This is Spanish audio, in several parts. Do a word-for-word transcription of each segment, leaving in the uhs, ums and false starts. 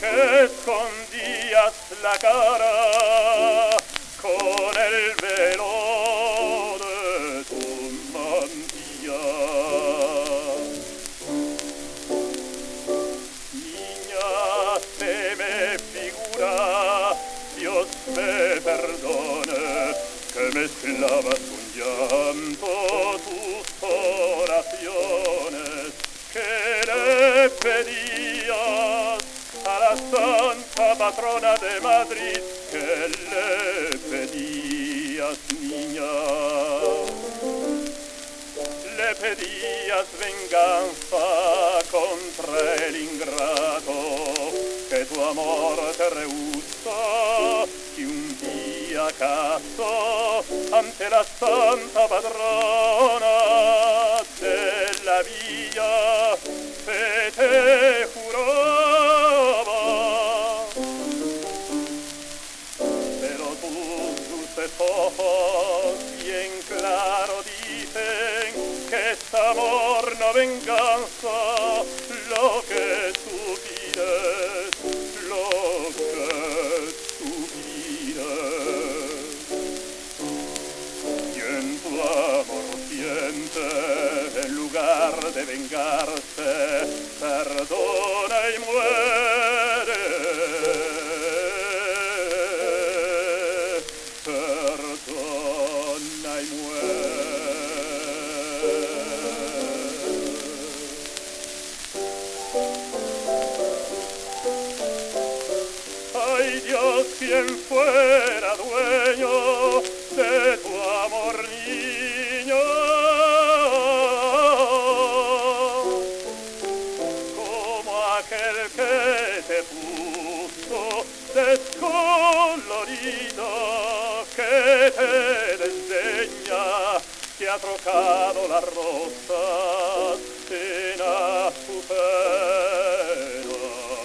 que escondías la cara con el velo de tu mantilla. Niña, se me figura, Dios me perdone, que mezclabas con llanto tus oraciones, que le pedías a la santa patrona de Madrid, que le pedías, niña. Le pedías venganza contra el ingrato que tu amor te rehusó, y un día acaso ante la santa patrona de la villa se te juraba, pero tus dulces ojos bien claro dicen que es amor, no venganza, lo que tú pides, lo que tú pides. Y en tu amor siente, en lugar de vengarse, perdona y muere. Perdona y muere. Ay Dios, quien fuera dueño de tu amor, niño, como aquel que te puso descolorido, que te desdeña, que ha trocado las rosas en azufero,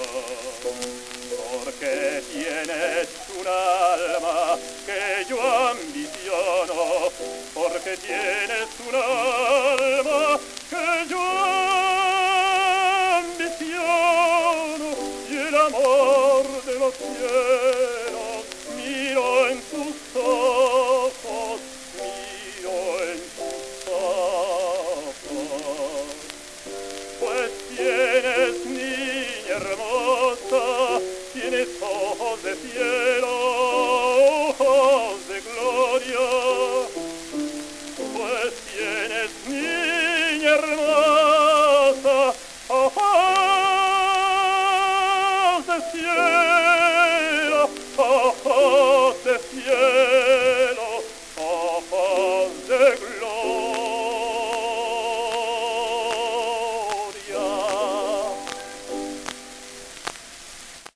porque tienes un alma que yo ambiciono, porque tienes un alma que yo ambiciono, y el amor de los cielos miro en tus ojos.